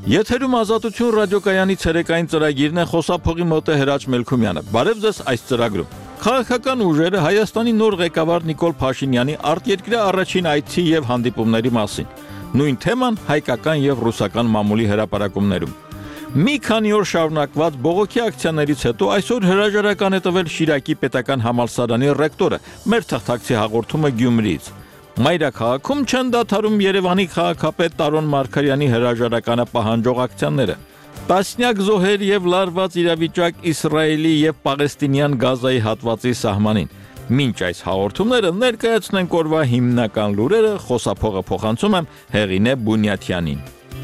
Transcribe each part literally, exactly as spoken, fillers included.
Եթերում ազատություն ռադիոկայանի ցերեկային ծրագիրն է, խոսափողի մոտ է Հրաչ Մելքումյանը։ Բարև ձեզ այս ծրագրում։ Քաղաքական ուժերը Հայաստանի նոր ղեկավար Նիկոլ Փաշինյանի արտերկրյա առաջին այցի եւ հանդիպումների մասին։ Նույն թեման հայկական եւ ռուսական մամուլի հրապարակումներում։ Մի քանի օր շարունակված բողոքի ակցիաներից հետո այսօր հրաժարական է տվել Շիրակի պետական համալսարանի ռեկտորը, մեր թղթակցի հաղորդումը Գյումրիից։ Մայրաքաղաքում չեն դադարում Երևանի քաղաքապետ Տարոն Մարգարյանի հրաժարականը պահանջող ակցիաները։ Տասնյակ զոհեր եւ լարված իրավիճակ Իսրայելի եւ Պաղեստինյան Գազայի հատվածի սահմանին։ Մինչ այս հաղորդումները ներկայացնենք օրվա հիմնական լուրերը, խոսափողը փոխանցում եմ Հեղինե Բունյաթյանին։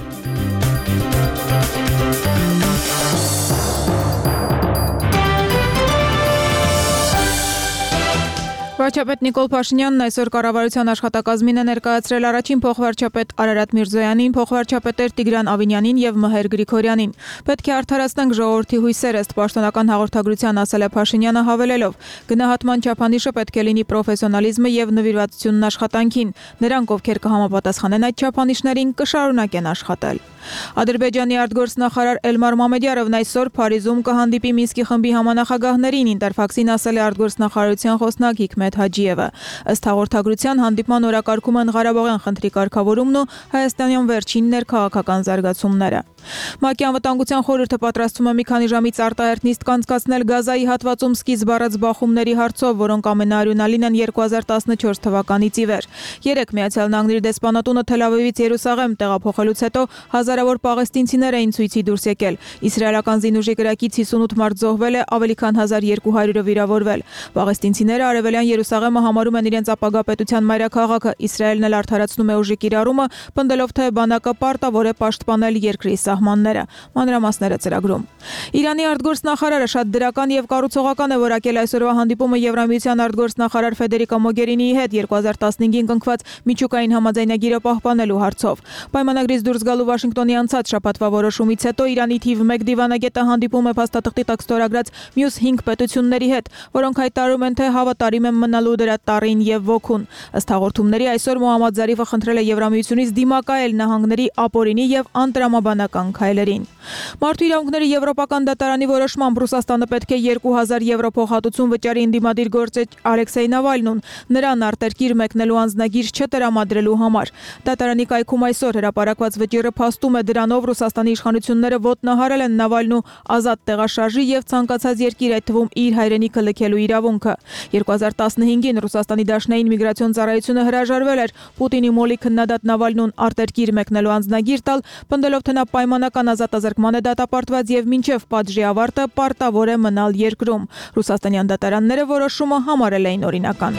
Վարչապետ Նիկոլ Փաշինյանն այսօր կառավարության աշխատակազմին է ներկայացրել առաջին փոխվարչապետ Արարատ Միրզոյանին, փոխվարչապետեր Տիգրան Ավինյանին եւ Մհեր Գրիգորյանին։ Պետք է արդարացնենք ժողովրդի հույսերը, ըստ պաշտոնական հաղորդագրության ասել է Փաշինյանը հավելելով. գնահատման չափանիշը պետք է լինի պրոֆեսիոնալիզմը եւ նվիրվածությունն աշխատանքին։ Նրանք, ովքեր կհամապատասխանեն այդ չափանիշներին, կշարունակեն աշխատել։ Ադրբեջանի արտգործնախարար Էլմար Մամեդյարովն այսօր Փարիզում կհանդիպի Մինսկի խմբի համանախագահներին, Ինտերֆաքսին ասել է արտգործնախարարության խոսնակ Հիկմետ Հաջիևը։ Ըստ հաղորդագրության հանդիպման օրակարգում են Ղարաբաղյան խնդրի կարգավորումն ու Հայաստանյան վերջին ներքաղաքական զարգացումները։ ՄԱԿ-ի անվտանգության խորհուրդը պատրաստվում է մի քանի ժամից արտահերթ նիստ կանցկացնել Գազայի հատվածում սկիզբ առած բախումների հարցով, որոնք ամենաարյունալին են երկու հազար տասնչորս թվականից ի վեր։ Երեկ Միացյալ Նահանգների դեսպանատունը Թել Ավիվից Երուսաղեմ տեղափոխելուց հետո հազարավոր պաղեստինցիներ էին ցույցի դուրս եկել։ Իսրայելական զինուժի կրակից հիսունութ մարդ զոհվել է, ավելի քան հազար երկու հարյուրը վիրավորվել։ Պաղեստինցիները Արևելյան Երուսաղեմը համարում են իրենց ապագա պետության մայրաքաղաքը։ Իսրայելն էլ արդարացնում է ուժի կիրառումը, պնդելով, թե բանակը պարտավոր է պաշտպանել երկրի սահմանները։ Մանրամասները ծրագրում։ Իրանի արտգործնախարարը շատ դրական եւ կառուցողական է որակել այսօրվա հանդիպումը Եվրամիության արտգործնախարար Ֆեդերիկա Մոգերինիի հետ երկու հազար տասնհինգին կնքված միջուկային համաձայնագիրը պահպանելու հարցով։ Պայմանագրից դուրս գալու Վաշինգտոնի անցած շաբաթվա որոշումից հետո Իրանի թիվ մեկ դիվանագետը հանդիպում է փաստաթղթի տակ ստորագրած մյուս հինգ պետությունների հետ, որոնք հայտարարում են, թե հավատարիմ են մնալու դրա տարին եւ ոգուն։ Ըստ հաղորդումների այսօր Մոհամմադ Զարիֆը խնդրել է Եվրամիությունից դիմակայել նահանգների ապօրինի եւ անտրամաբանական քայլերին։ Մարդու իրավունքների եվրոպական դատարանի որոշմամբ Ռուսաստանը պետք է երկու հազար եվրո փոխհատուցում վճարի ընդդիմադիր գործիչ Ալեքսեյ Նավալնուն, նրան արտերկիր մեկնելու անձնագիր չտրամադրելու համար։ Դատարանի կայքում այսօր հրապարակված վճիռը փաստում է դրանով Ռուսաստանի իշխանությունները ոտնահարել են Նավալնու ազատ տեղաշարժի եւ ցանկացած երկիր, այդ թվում իր հայրենիքը լքելու իրավունքը։ երկու հազար տասնհինգին Ռուսաստանի Դաշնային միգրացիոն ծառայությունը հրաժարվել էր Պուտինի մոլի քննադատ Նավալնուն արտերկիր մեկնելու անձնագիր տալ, պնդելով, թե նա պայմանական ազատազրկման է դատապարտված եւ մինչեւ պատժի ավարտը պարտավոր է մնալ երկրում։ Ռուսաստանյան դատարանները որոշումը համարել էին օրինական։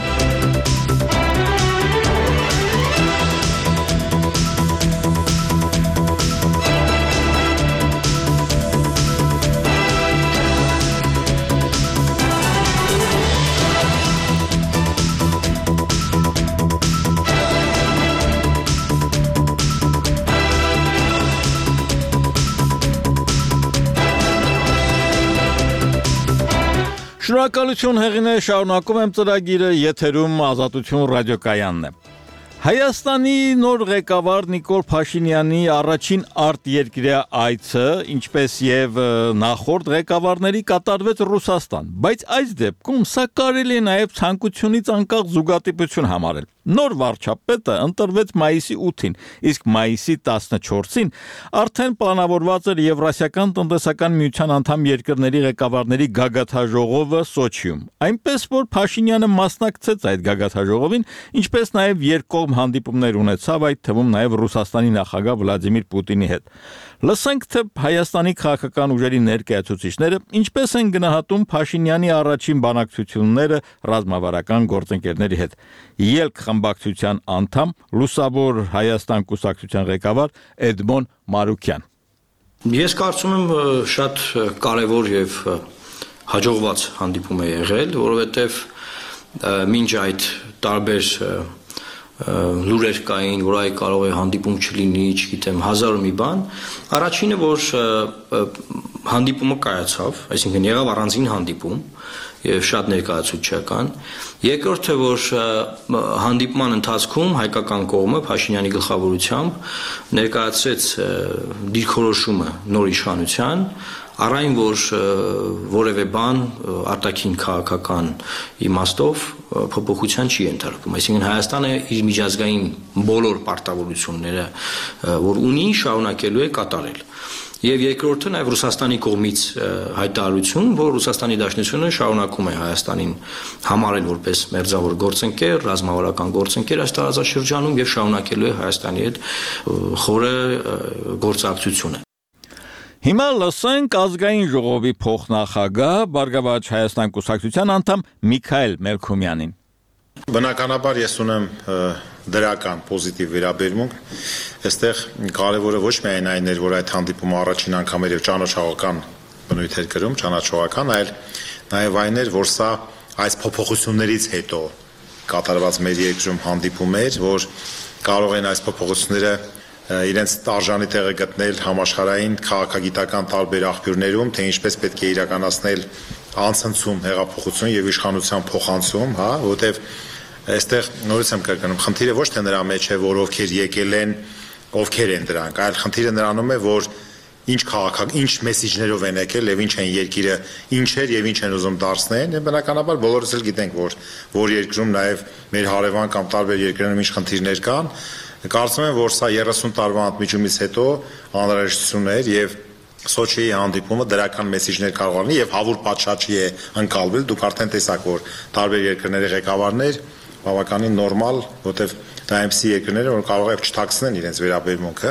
Շնորհակալություն Հեղինե, շարունակում եմ ծրագիրը, եթերում ազատություն ռադիոկայանն է։ Հայաստանի նոր ղեկավար Նիկոլ Փաշինյանի առաջին արտերկրյա այցը, ինչպես եւ նախորդ ղեկավարների, կատարվեց Ռուսաստան, բայց այս դեպքում սա կարելի է նաեւ ցանկությունից անկախ զուգադիպություն համարել։ Նոր վարչապետը ընտրվեց մայիսի ութին, իսկ մայիսի տասնչորսին արդեն պլանավորված էր Եվրասիական տնտեսական միության անդամ երկրների ղեկավարների գագաթաժողովը Սոչիում։ Այնպես որ Փաշինյանը մասնակցեց այդ գագաթաժողովին, ինչպես նաև երկկողմ հանդիպումներ ունեցավ, այդ թվում նաև Ռուսաստանի նախագահ Վլադիմիր Պուտինի հետ։ Լսենք, թե Հայաստանի քաղաքական ուժերի ներկայացուցիչները ինչպես են գնահատում Փաշինյանի առաջին բանակցությունները ռազմավարական գործընկերների հետ։ Ելք խմբակցության անդամ, Լուսավոր Հայաստան կուսակցության ղեկավար Էդմոն Մարուկյան։ Ես կարծում եմ շատ կարևոր եւ հաջողված հանդիպում է եղել, որովհետեւ մինչ այդ տարբեր լուրեր կային, որ այ կարող է հանդիպում չլինի, չգիտեմ, հազար ու մի բան։ Առաջինը, որ հանդիպումը կայացավ, այսինքն եղավ առանձին հանդիպում եւ շատ ներկայացուցչական։ Երկրորդը, որ հանդիպման ընթացքում հայկական կողմը Փաշինյանի գլխավորությամբ ներկայացրեց դիրքորոշումը նոր իշխանության, առայն որ որևէ բան արտաքին քաղաքական իմաստով փոփոխության չի ենթարկվում, այսինքն Հայաստանը իր միջազգային բոլոր պարտավորությունները, որ ունի, շարունակելու է կատարել։ Եվ երկրորդը նաև Ռուսաստանի կողմից հայտարարություն, որ Ռուսաստանի Դաշնությունը շարունակում է Հայաստանին համարել որպես մերձավոր գործընկեր, ռազմավարական գործընկեր այս տարածաշրջանում եւ շարունակելու է Հայաստանի հետ խորը գործակցությունը։ Հիմա լսենք ազգային ժողովի փոխնախագահ Բարգավաճ Հայաստան կուսակցության անդամ Միքայել Մելքումյանին։ Բնականաբար ես ունեմ դրական պոզիտիվ վերաբերմունք, այստեղ կարևորը ոչ միայն այն էր, որ այդ հանդիպումը առաջին անգամ էր եւ ճանաչողական բնույթ էր կրում, ճանաչողական, այլ նաեւ այն էր, որ սա այս փոփոխություններից հետո կատարված մեր երկրում հանդիպում էր, որ կարող են այս փոփոխությունները իրենց արժանի տեղը գտնել համաշխարհային քաղաքագիտական տարբեր աղբյուրներում, թե ինչպես պետք է իրականացնել անցնցում, հեղափոխություն եւ իշխանության փոխանցում, հա, որտեւ այստեղ նորից եմ կրկնում, խնդիրը ոչ թե նրա մեջ է, որ ովքեր եկել են, ովքեր են դրանք, այլ խնդիրը նրանում է, որ ինչ քաղաքակ, ինչ մեսիջներով են եկել եւ ինչ են երկիրը, ինչ էր եւ ինչ են ուզում դարձնել, եւ բնականաբար բոլորս էլ գիտենք, որ որ երկրում նաեւ մեր հարևան կամ տարբեր երկրներում ինչ խնդիրներ կան, կարծում եմ, որ սա երեսուն տարվա ընդմիջումից հետո անհրաժեշտություն էր եւ Սոչիի հանդիպումը դրական մեսիջներ կարող ունի եւ հավուր պատշաճի է ընկալվել, դուք արդեն տեսաք, որ տարբեր երկրների ղեկավարներ բավականին նորմալ, որտեվ դա այնպիսի երկրներ են, որ կարող է չթաքցնեն իրենց վերաբերմունքը։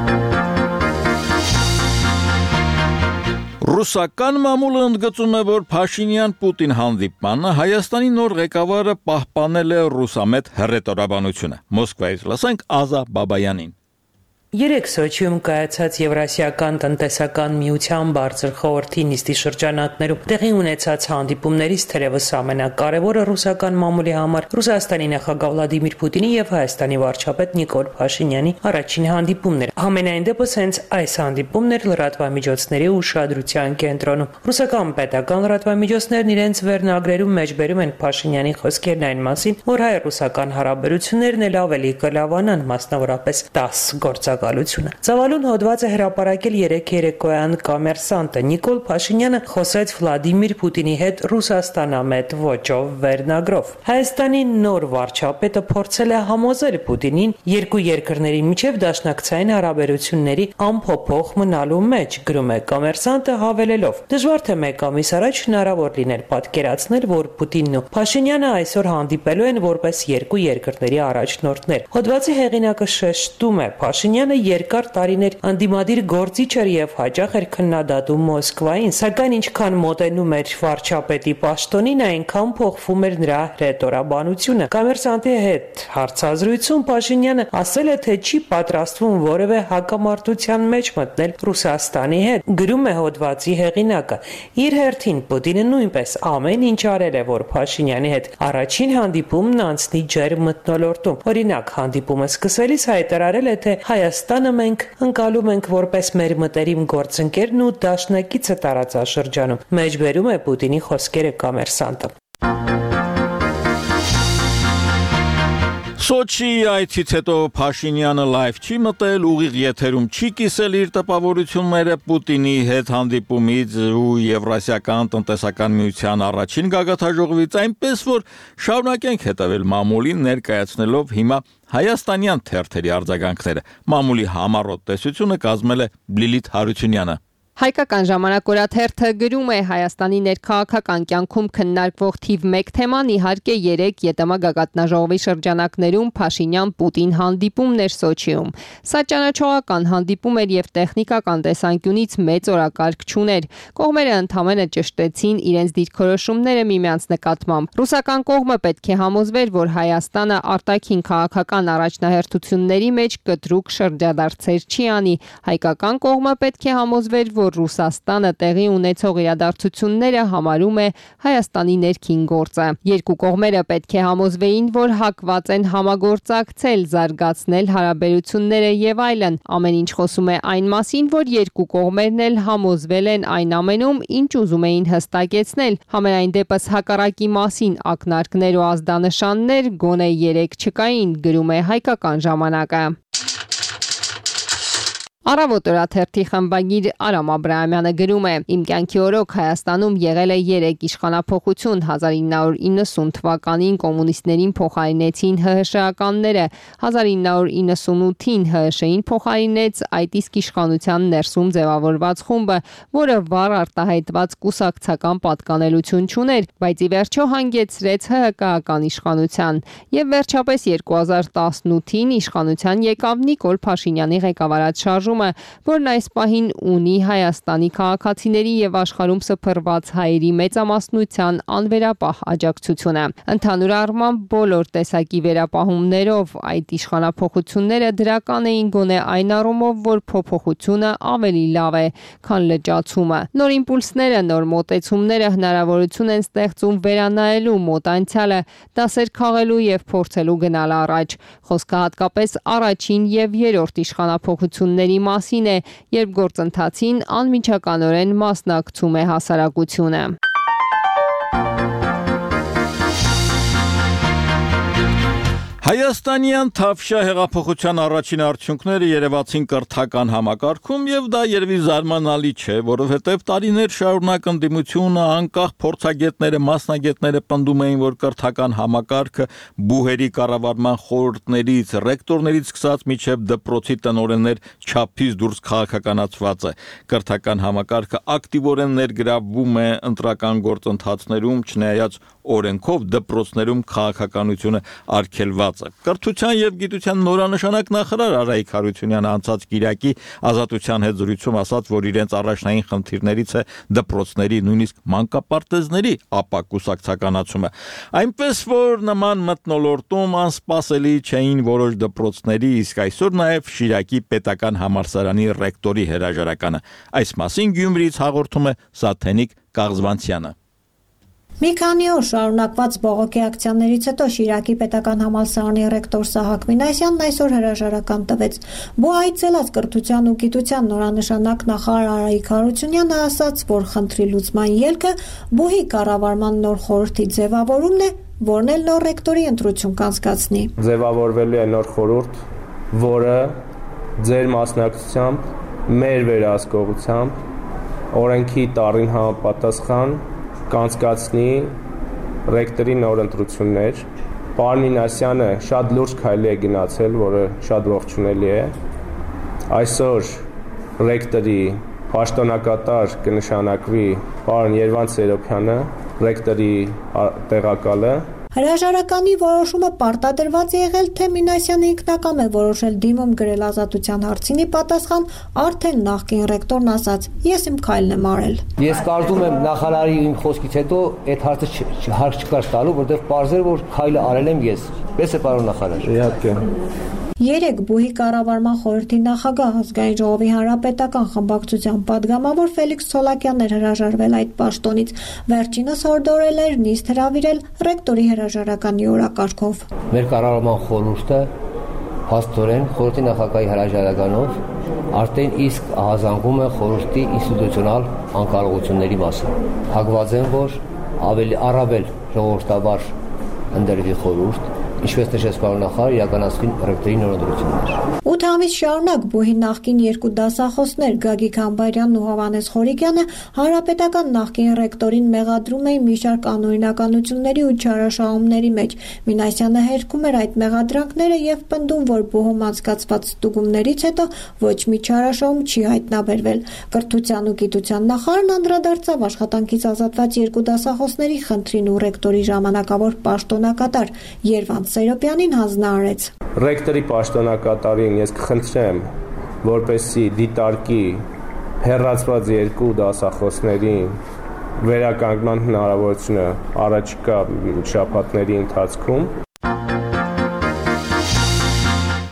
Ռուսական մամուլը ընդգծում է, որ Փաշինյան-Պուտին հանդիպմանը Հայաստանի նոր ղեկավարը պահպանել է ռուսամետ հռետորաբանությունը։ Մոսկվայից լսենք Ազա Բաբայանին։ Երեք Սոչիում կայացած Եվրասիական տնտեսական միության բարձր խորհրդի նիստի շրջանակներում տեղի ունեցած հանդիպումներից թերևս ամենակարևորը ռուսական մամուլի համար Ռուսաստանի նախագահ Վլադիմիր Պուտինի եւ Հայաստանի վարչապետ Նիկոլ Փաշինյանի առաջին հանդիպումն էր։ Համենայն դեպս հենց այս հանդիպումն էր լրատվամիջոցների ուշադրության կենտրոնում։ Ռուսական պետական լրատվամիջոցներն իրենց վերնագրերում մեջբերում են Փաշինյանի խոսքերն այն մասին, որ հայ-ռուսական հարաբերություններն էլ ավելի կլավանան, մասնավորապես դաս գործակալությունը։ Ծավալուն հոդված է հրապարակել երեք երեկոյան Կոմերսանտը։ Նիկոլ Փաշինյանը խոսեց Վլադիմիր Պուտինի հետ Ռուսաստանամետ ոճով վերնագրով։ Հայաստանի նոր վարչապետը փորձել է համոզել Պուտինին երկու երկրների միջև դաշնակցային հարաբերությունների անփոփոխ մնալու մեջ, գրում է Կոմերսանտը հավելելով. Դժվար թե մեկ ամիս առաջ հնարավոր լիներ պատկերացնել, որ Պուտինն ու Փաշինյանը այսօր հանդիպելու են որպես երկու երկրների առաջնորդներ։ Հոդվածի հեղինակը շեշտում է, Փաշինյանը երկար տարիներ անդիմադիր գործիչ էր եւ հաճախ էր քննադատում Մոսկվային, սակայն ինչքան մոտենում էր վարչապետի պաշտոնին, այնքան փոխվում էր նրա ռետորաբանությունը։ Կոմերսանտի հետ հարցազրույցում Փաշինյանը ասել է, թե չի պատրաստվում որևէ հակամարտության մեջ մտնել Ռուսաստանի հետ։ Գրում է հոդվածի հեղինակը. իր հերթին Պուտինը նույնպես ամեն ինչ արել է, որ Փաշինյանի հետ առաջին հանդիպումն անցնի ջերմ մթնոլորտում։ Օրինակ, հանդիպումը սկսելիս հայտարարել է, թե Հայաստանը մենք ընկալում ենք որպես մեր մտերիմ գործընկերն ու դաշնակիցը տարածաշրջանում։ Մեջբերում է Պուտինի խոսքերը Կոմերսանտը։ Սոչիի այցից հետո Փաշինյանը լայվ չի մտել, ուղիղ եթերում չի կիսել իր տպավորությունները Պուտինի հետ հանդիպումից ու Եվրասիական տնտեսական միության առաջին գագաթաժողովից, այնպես որ շարունակենք հետևել մամուլին ներկայացնելով հիմա հայաստանյան թերթերի արձագանքները։ Մամուլի համառոտ տեսությունը կազմել է Լիլիթ Հարությունյանը։ Հայկական ժամանակորաթերթը գրում է Հայաստանի ներքաղաքական կյանքում քննարկվող թիվ մեկ թեման իհարկե երեք ԵՏՄ գագաթնաժողովի շրջանակներում Փաշինյան-Պուտին հանդիպումն էր Սոչիում։ Սա ճանաչողական հանդիպում էր եւ տեխնիկական տեսանկյունից մեծ օրակարգ չուներ։ Կողմերը ընդհանրապես ճշտեցին իրենց դիրքորոշումները միմյանց նկատմամբ։ Ռուսական կողմը պետք է համոզվեր, որ Հայաստանը արտաքին քաղաքական առաջնահերթությունների մեջ կտրուկ շրջադարձեր չի անի։ Հայկական կողմը պետք է համոզվեր, որ որ Ռուսաստանը տեղի ունեցող իրադարձությունները համարում է Հայաստանի ներքին գործը։ Երկու կողմերը պետք է համոզվեին, որ հակված են համագործակցել, զարգացնել հարաբերությունները եւ այլն։ Ամեն ինչ խոսում է այն մասին, որ երկու կողմերն էլ համոզվել են այն ամենում, ինչ ուզում էին հստակեցնել։ Համենայն դեպս հակառակի մասին ակնարկներ ու ազդանշաններ գոնե երեք չկային, գրում է Հայկական ժամանակը։ Առավոտ օրաթերթի խմբագիր Արամ Աբրահամյանը գրում է. «Իմ կյանքի օրոք Հայաստանում եղել է երեք իշխանափոխություն, հազար ինը հարյուր իննսուն թվականին կոմունիստներին փոխարինեցին ՀՀՇ-ականները, հազար ինը հարյուր իննսունութին ՀՀՇ-ին փոխարինեց այդ իսկ իշխանության ներսում ձևավորված խումբը, որը վառ արտահայտված կուսակցական պատկանելություն չուներ, բայց ի վերջո հանգեցրեց ՀՀԿ-ական իշխանության, եւ վերջապես երկու հազար տասնութին իշխանության եկավ Նիկոլ Փաշինյանի ղեկավարած շարժումը, որն այս պահին ունի Հայաստանի քաղաքացիների եւ աշխարհում սփռված հայերի մեծամասնության անվերապահ աջակցությունը։ Ընդհանուր առմամբ բոլոր տեսակի վերապահումներով այդ իշխանափոխությունները դրական էին գոնե այն առումով, որ փոփոխությունը ավելի լավ է, քան լճացումը։ Նոր իմպուլսները, նոր մոտեցումները հնարավորություն են ստեղծում վերանայելու մոտ անցյալը, դասեր քաղելու եւ փորձելու գնալ առաջ։ Խոսքը հատկապես առաջին եւ երրորդ իշխանափոխությունների մասին է, երբ գործընթացին անմիջականորեն մասնակցում է հասարակությունը։ Հայաստանյան Թավշյա հեղափոխության առաջին արդյունքները երևացին կրթական համակարգում եւ դա երևի զարմանալի չէ, որովհետեւ տարիներ շարունակ ընդդիմությունը անկախ փորձագետները, մասնագետները պնդում էին, որ կրթական համակարգը բուհերի կառավարման խորհուրդներից, ռեկտորներից սկսած մինչեւ դպրոցի տնօրեններ չափից դուրս քաղաքականացված է։ Կրթական համակարգը ակտիվորեն ներգրավվում է ընտրական գործընթացներում, չնայած օրենքով դպրոցներում քաղաքականությունը արգելված է։ Կրթության եւ գիտության նորանշանակ նախարար Արայիկ Հարությունյանը անցած Կիրակի Ազատության հետ զրույցում ասաց, որ իրենց առաջնային խնդիրներից է դպրոցների, նույնիսկ մանկապարտեզների ապակուսակցականացումը։ Այնպես որ նման մթնոլորտում անսպասելի չէին որոշ դպրոցների, իսկ այսօր նաեւ Շիրակի պետական համալսարանի ռեկտորի հրաժարականը։ Այս մասին Գյումրիից հաղորդում է Սաթենիկ Կաղզվանցյանը։ Մի քանի օր շարունակված բողոքի ակցիաներից հետո Շիրակի պետական համալսարանի ռեկտոր Սահակ Մինասյանն այսօր հրաժարական տվեց։ Բուհայից ելած կրթության ու գիտության նորանշանակ նախարար Արայիկ Հարությունյանը ասաց, որ խնդրի լուծման ելքը բուհի կառավարման նոր խորհրդի ձևավորումն է, որն էլ նոր ռեկտորի ընտրություն կանցկացնի։ Ձևավորվելու է նոր խորհուրդ, որը ձեր մասնակցությամբ, մեր վերահսկողությամբ, օրենքի տառին համապատասխան կանցկացնի ռեկտորի նոր ընտրություններ։ Պարոն Մինասյանը շատ լուրջ քայլի է գնացել, որը շատ ողջունելի է։ Այսօր ռեկտորի պաշտոնակատար կնշանակվի պարոն Երվանդ Սերոբյանը, ռեկտորի տեղակալը։ Հրաժարականի որոշումը պարտադրված է եղել, թե Մինասյանը ինքնակամ է որոշել դիմում գրել Ազատության հարցինի պատասխան, արդեն նախկին ռեկտորն ասաց. «Ես իմ քայլն եմ արել»։ Ես կարծում եմ նախարարի իմ խոսքից հետո այդ հարցը հարկ չկար տալու, որտեղ պարզել որ քայլը արել եմ ես։ Պես է պարոն նախարար։ Իհարկե։ Երեք բուհի կառավարման խորհրդի նախագահ ազգային ժողովի հանրապետական խմբակցության падգամավոր Ֆելիքս Ցոլակյանն էր հրաժարվել այդ պաշտոնից։ Վերջինս հորդորել էր նիստ հրավիրել ռեկտորի հրաժարականի օրակարգով։ Մեր կառավարման խորհուրդը փաստորեն խորհրդի նախագահի հրաժարականով արդեն իսկ ահազանգում է խորհրդի ինստիտուցիոնալ անկարողությունների մասին։ Հակված են, որ ավելի առավել ժողովրդավար ընդրվի խորհուրդ, ինչպես նշեց պարոն նախարար, իրականացվին ռեկտորի նոր ընտրություններ։ ութ ամիս շարունակ բուհի նախկին երկու դասախոսներ Գագիկ Համբարյանն ու Հովհաննես Խորիկյանը հանրապետական նախկին ռեկտորին մեղադրում էին մի շարք անօրինականությունների ու չարաշահումների մեջ։ Մինասյանը հերքում էր այդ մեղադրանքները եւ պնդում, որ բուհում անցկացված ստուգումներից հետո ոչ մի չարաշահում չի հայտնաբերվել։ Կրթության ու գիտության նախարարն անդրադարձավ աշխատանքից ազատված երկու դասախոսների խնդրին ու ռեկտորի ժամանակավոր պաշտոնակատար Երվանդ Սերոբյանին հանձնարարեց։ Ռեկտորի պաշտոնակատարին ես կխնդրեմ, որպեսզի դիտարկի հեռացված երկու դասախոսներին վերականգնման հնարավորությունը առաջիկա շաբաթների ընթացքում։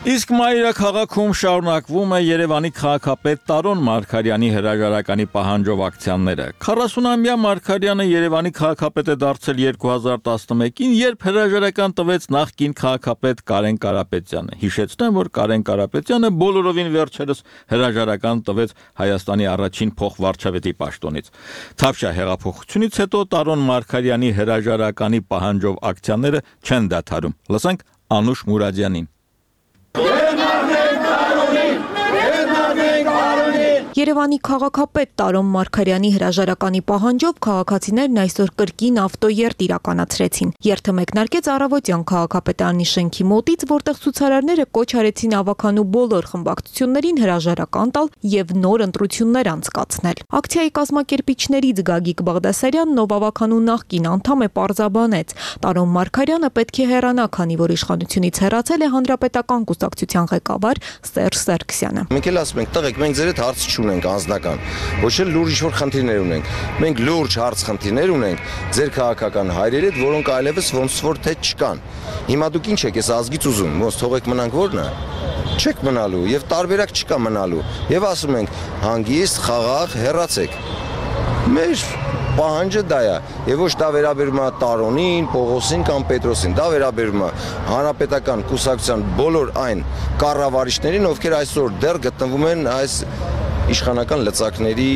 Իսկ մայրաքաղաքում շարունակվում է Երևանի քաղաքապետ Տարոն Մարգարյանի հրաժարականի պահանջով ակցիաները։ քառասունամյա Մարգարյանը Երևանի քաղաքապետ է դարձել երկու հազար տասնմեկին, երբ հրաժարական տվեց նախկին քաղաքապետ Կարեն Կարապետյանը։ Հիշեցնեմ, որ Կարեն Կարապետյանը բոլորովին վերջերս հրաժարական տվեց Հայաստանի առաջին փոխվարչապետի պաշտոնից։ Թավշյա հեղափոխությունից հետո Տարոն Մարգարյանի հրաժարականի պահանջով ակցիաները չեն դադարում։ Լսենք Անուշ Մուրադյանին։ Երևանի քաղաքապետ Տարոն Մարգարյանի հրաժարականի պահանջով քաղաքացիներն այսօր կրկին ավտոերթ իրականացրեցին։ Երթը մեկնարկեց առավոտյան քաղաքապետարանի շենքի մոտից, որտեղ ցուցարարները կոչ արեցին ավականու բոլոր խմբակցություններին հրաժարական տալ եւ նոր ընտրություններ անցկացնել։ Ակցիայի կազմակերպիչներից Գագիկ Բաղդասարյանն, ով ավականու նախկին անդամ է, պարզաբանեց. Տարոն Մարգարյանը պետք է հեռանա, քանի որ իշխանությունից հեռացել է հանրապետական կուսակցության ղեկավար Սերժ Սարգսյանը։ Մենք էլ ասում ենք, տղեկ, մենք ձեր հետ հարց չունենք անձնական, ոչ էլ լուրջ ինչ-որ խնդիրներ ունենք։ Մենք լուրջ հարց խնդիրներ ունենք ձեր քաղաքական հայրերի հետ, որոնք այլևս ոնց որ թե չկան։ Հիմա դուք ինչ եք, ես ազգից ուզում, ոնց թողեք մնանք որն է։ Չեք մնալու եւ տարբերակ չկա մնալու։ Եվ ասում ենք, հանգիստ, խաղաղ, հեռացեք։ Մեր պահանջը դա է, եւ ոչ դա վերաբերում է Տարոնին, Պողոսին կամ Պետրոսին, դա վերաբերում է հանրապետական կուսակցության բոլոր այն կառավարիչներին, ովքեր այսօր դեռ գտնվում են այս իշխանական լծակների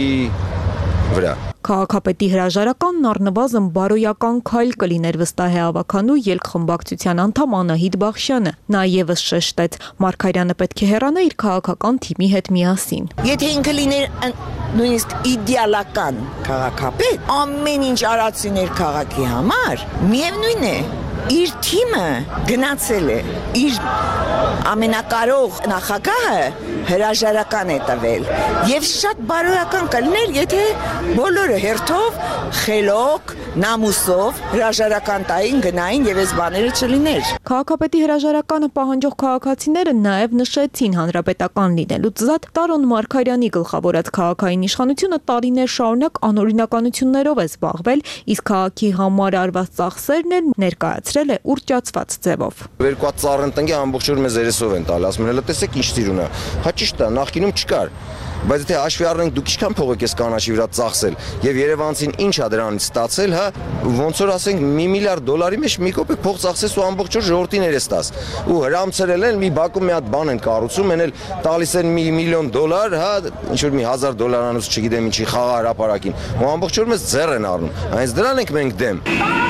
վրա։ Քաղաքապետի հրաժարականն առնվազն բարոյական քայլ կլիներ, վստահ է ավականու ելքխմբակցության անդամ Անահիտ Բախշյանը։ Նա եւս շեշտեց, Մարգարյանը պետք է հեռանա իր քաղաքական թիմի հետ միասին։ Եթե ինքը լիներ նույնիսկ իդեալական քաղաքապետ, ամեն ինչ արածիներ քաղաքի համար, միևնույն է, իր թիմը գնացել է, իր ամենակարող նախագահը հրաժարական է տվել եւ շատ բարոյական կլներ, եթե բոլորը հերթով, խելոք, նամուսով հրաժարական տային, գնային եւ այս բաները չլիներ։ Քաղաքապետի հրաժարականը պահանջող քաղաքացիները նաեւ նշեցին հանրապետական լինելուց զատ Տարոն Մարգարյանի գլխավորած քաղաքային իշխանությունը տարիներ շարունակ անօրինականություններով է զբաղվել, իսկ քաղաքի համար արված ծախսերն էլ ներկայացրել է ուռճացված ձևով։ Երկու հատ ծառն տնկի ամբողջ օր մեզ երեսով են տալի, ասում են, հələ տեսեք ինչ տիրուն է։ Հա ճիշտ է, նախկինում չկար։ Բայց եթե հաշվի առնենք դուք ինչքան փող եք կանաչի վրա ծախսել եւ Երևանցին ինչ է դրանից ստացել, հա, ոնց որ ասենք մի միլիարդ դոլարի մեջ մի կոպեկ փող ծախսես ու ամբողջ օր ժողովրդին երես տաս։ Ու հրամցրել են մի բակում մի հատ բան են կառուցում, են էլ տալիս են մի միլիոն դոլար, հա, ինչ որ մի հազար դոլարանոց չգիտեմ ինչի խաղա հրապարակին։ Ու ամբողջ օր մեզ ձեռ են առնում։ Այնց դրան ենք մենք դեմ։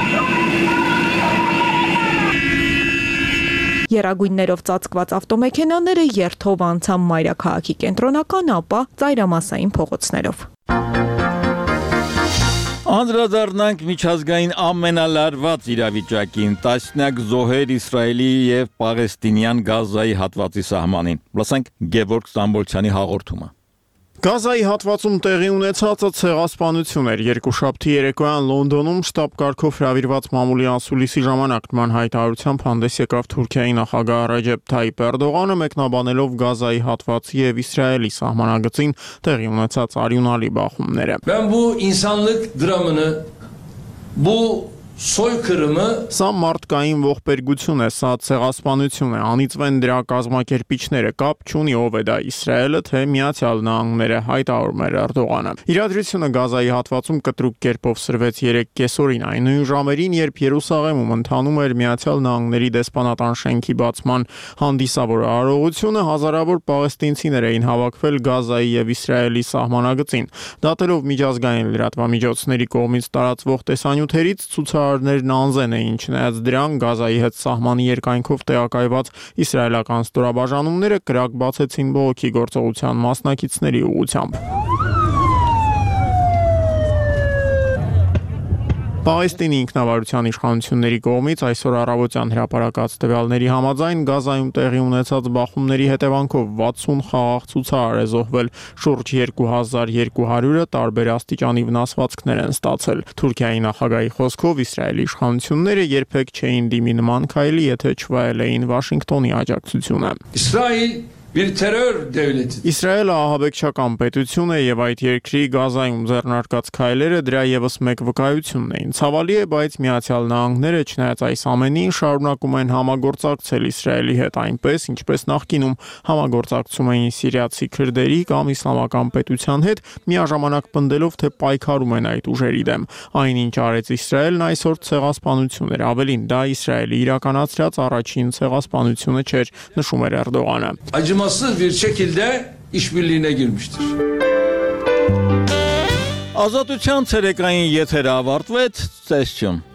Երագույններով ծածկված ավտոմեքենաները երթով անցան մայրաքաղաքի կենտրոնական, ապա ծայրամասային փողոցներով։ Անդրադառնանք միջազգային ամենալարված իրավիճակին, տասնյակ զոհեր Իսրայելի եւ Պաղեստինյան Գազայի հատվածի սահմանին։ Լսենք Գևորգ Ստամբոլցյանի հաղորդումը։ Գազայի հատվածում տեղի ունեցածը ցեղասպանություն էր։ Երկուշաբթի երեկոյան Լոնդոնում շտաբ կարգով հրավիրված մամուլի ասուլիսի ժամանակ նման հայտարարությամբ հանդես եկավ Թուրքիայի նախագահ Ռեջեփ Թայիփ Էրդողանը, մեկնաբանելով Գազայի հատվածի եւ Իսրայելի սահմանագծին տեղի ունեցած արյունալի բախումները։ Ben bu insanlık dramını, bu soykırımı Սա մարդկային ողբերգություն է, սա ցեղասպանություն է, անիծվեն դրա կազմակերպիչները, կապ չունի ով է դա Իսրայելը, թե Միացյալ Նահանգները, հայտարարում էր Էրդողանը։ Իրադրությունը Գազայի հատվածում կտրուկ կերպով սրվեց երեկ կեսօրին, այն նույն ժամերին, երբ Երուսաղեմում ընթանում էր Միացյալ Նահանգների դեսպանատան շենքի բացման հանդիսավոր արարողությունը, հազարավոր պաղեստինցիներ էին հավաքվել Գազայի եւ Իսրայելի սահմանագծին։ Դատելով միջազգային լրատվամիջոցների կողմից տարածվող տեսանյութերից ցուցա Ներն անզեն էին, չնայած դրան Գազայի հետ սահմանի երկայնքով տեղակայված իսրայելական ստորաբաժանումները կրակ բացեցին բողոքի գործողության մասնակիցների ուղղությամբ։ Պաղեստինի ինքնավարության իշխանությունների կողմից այսօր առավոտյան հրապարակած տվյալների համաձայն Գազայում տեղի ունեցած բախումների հետևանքով վաթսուն խաղաղ ցուցարար է զոհվել, շուրջ երկու հազար երկու հարյուրը տարբեր աստիճանի վնասվածքներ են ստացել։ Թուրքիայի նախագահի խոսքով Իսրայելի իշխանությունները երբեք չէին դիմի նման քայլի, եթե չվայելեին Վաշինգտոնի աջակցությունը։ İsrail bir terör devletidir. Իսրայելը ահաբեկչական պետություն է եւ այդ երկրի Գազայում ձեռնարկած քայլերը դրա եւս մեկ վկայությունն էին։ Ցավալի է, բայց Միացյալ Նահանգները չնայած այս ամենին շարունակում են համագործակցել Իսրայելի հետ այնպես, ինչպես նախկինում համագործակցում էին սիրիացի քրդերի կամ իսլամական պետության հետ, միաժամանակ պնդելով, թե պայքարում են այդ ուժերի դեմ։ Այնինչ արեց Իսրայելն այսօր ցեղասպանություն էր, ավելին դա Իսրայելի իրականացրած առաջին ցեղասպանությունը չէր, նշում էր Էրդողանը։ Acımasız bir şekilde işbirliğine girmiştir. Ազատության ցերեկային եթերը ավարտվեց, ցեզ չուն։